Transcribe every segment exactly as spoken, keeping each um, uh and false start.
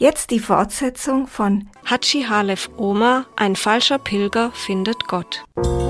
Jetzt die Fortsetzung von Hadschi Halef Omar, ein falscher Pilger findet Gott.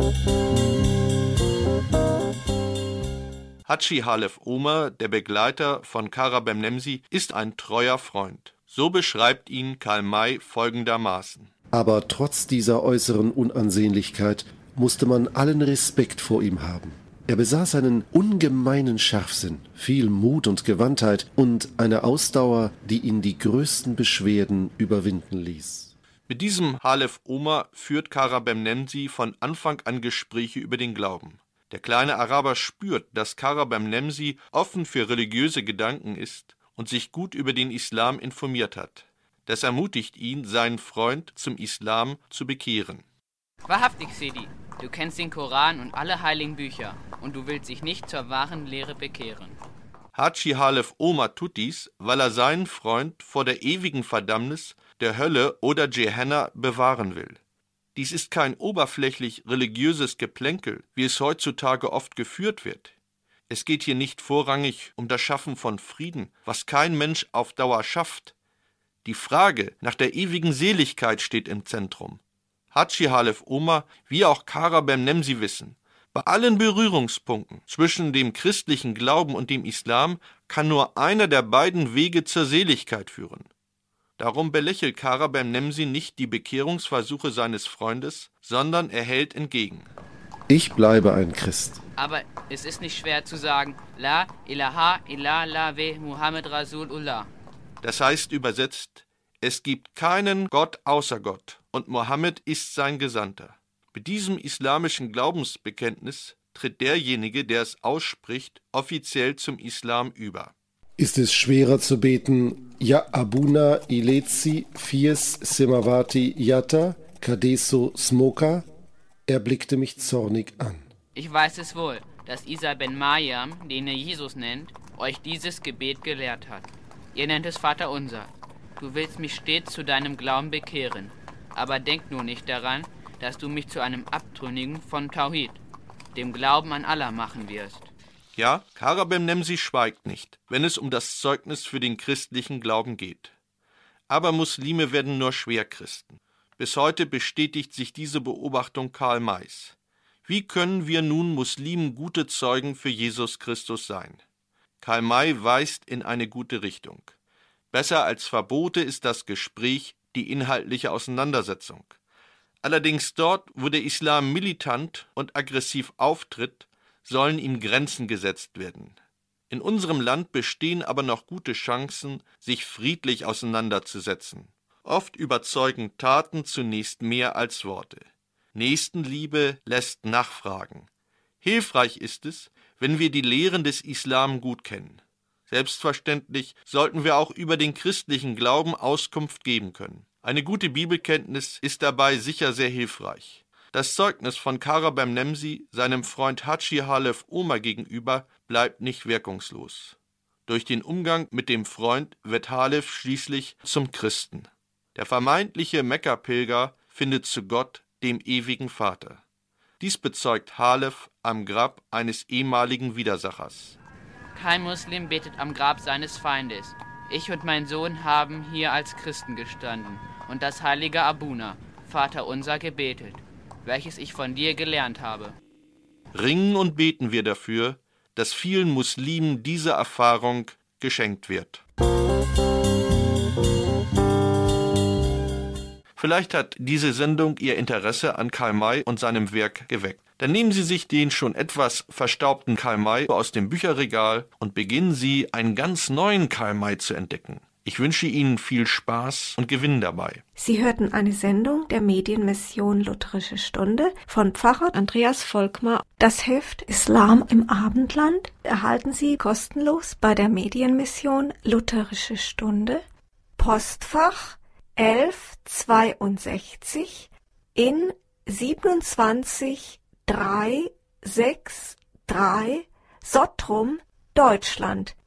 Hadschi Halef Omar, der Begleiter von Kara Bemnemsi, ist ein treuer Freund. So beschreibt ihn Karl May folgendermaßen. Aber trotz dieser äußeren Unansehnlichkeit musste man allen Respekt vor ihm haben. Er besaß einen ungemeinen Scharfsinn, viel Mut und Gewandtheit und eine Ausdauer, die ihn die größten Beschwerden überwinden ließ. Mit diesem Halef Omar führt Kara Bemnemsi von Anfang an Gespräche über den Glauben. Der kleine Araber spürt, dass Kara Bemnemsi offen für religiöse Gedanken ist und sich gut über den Islam informiert hat. Das ermutigt ihn, seinen Freund zum Islam zu bekehren. Wahrhaftig, Sidi, du kennst den Koran und alle heiligen Bücher und du willst dich nicht zur wahren Lehre bekehren. Hadschi Halef Omar tut dies, weil er seinen Freund vor der ewigen Verdammnis, der Hölle oder Gehenna bewahren will. Dies ist kein oberflächlich religiöses Geplänkel, wie es heutzutage oft geführt wird. Es geht hier nicht vorrangig um das Schaffen von Frieden, was kein Mensch auf Dauer schafft. Die Frage nach der ewigen Seligkeit steht im Zentrum. Hadschi Halef Omar, wie auch Kara Bemnemsi wissen, bei allen Berührungspunkten zwischen dem christlichen Glauben und dem Islam kann nur einer der beiden Wege zur Seligkeit führen. Darum belächelt Kara Bemnemsi nicht die Bekehrungsversuche seines Freundes, sondern er hält entgegen. Ich bleibe ein Christ. Aber es ist nicht schwer zu sagen, La ilaha illallah ve Muhammad Rasulullah. Das heißt übersetzt, es gibt keinen Gott außer Gott und Mohammed ist sein Gesandter. Mit diesem islamischen Glaubensbekenntnis tritt derjenige, der es ausspricht, offiziell zum Islam über. Ist es schwerer zu beten, Ja Abuna Ilezi Fies Semavati Yata Kadeso Smoka? Er blickte mich zornig an. Ich weiß es wohl, dass Isa ben Mariam, den ihr Jesus nennt, euch dieses Gebet gelehrt hat. Ihr nennt es Vaterunser. Du willst mich stets zu deinem Glauben bekehren, aber denk nur nicht daran, dass du mich zu einem Abtrünnigen von Tauhid, dem Glauben an Allah, machen wirst. Ja, Kara Bemnemsi schweigt nicht, wenn es um das Zeugnis für den christlichen Glauben geht. Aber Muslime werden nur Schwerchristen. Bis heute bestätigt sich diese Beobachtung Karl Mays. Wie können wir nun Muslimen gute Zeugen für Jesus Christus sein? Karl May weist in eine gute Richtung. Besser als Verbote ist das Gespräch, die inhaltliche Auseinandersetzung. Allerdings dort, wo der Islam militant und aggressiv auftritt, sollen ihm Grenzen gesetzt werden. In unserem Land bestehen aber noch gute Chancen, sich friedlich auseinanderzusetzen. Oft überzeugen Taten zunächst mehr als Worte. Nächstenliebe lässt nachfragen. Hilfreich ist es, wenn wir die Lehren des Islam gut kennen. Selbstverständlich sollten wir auch über den christlichen Glauben Auskunft geben können. Eine gute Bibelkenntnis ist dabei sicher sehr hilfreich. Das Zeugnis von Kara Bemnemsi, seinem Freund Hadschi Halef Omar gegenüber, bleibt nicht wirkungslos. Durch den Umgang mit dem Freund wird Halef schließlich zum Christen. Der vermeintliche Mekka-Pilger findet zu Gott, dem ewigen Vater. Dies bezeugt Halef am Grab eines ehemaligen Widersachers. Kein Muslim betet am Grab seines Feindes. Ich und mein Sohn haben hier als Christen gestanden und das heilige Abuna, Vaterunser, gebetet, welches ich von dir gelernt habe. Ringen und beten wir dafür, dass vielen Muslimen diese Erfahrung geschenkt wird. Vielleicht hat diese Sendung Ihr Interesse an Karl May und seinem Werk geweckt. Dann nehmen Sie sich den schon etwas verstaubten Karl May aus dem Bücherregal und beginnen Sie, einen ganz neuen Karl May zu entdecken. Ich wünsche Ihnen viel Spaß und Gewinn dabei. Sie hörten eine Sendung der Medienmission Lutherische Stunde von Pfarrer Andreas Volkmar. Das Heft Islam im Abendland erhalten Sie kostenlos bei der Medienmission Lutherische Stunde, Postfach elf zweiundsechzig in siebenundzwanzig drei sechs drei Sottrum, Deutschland.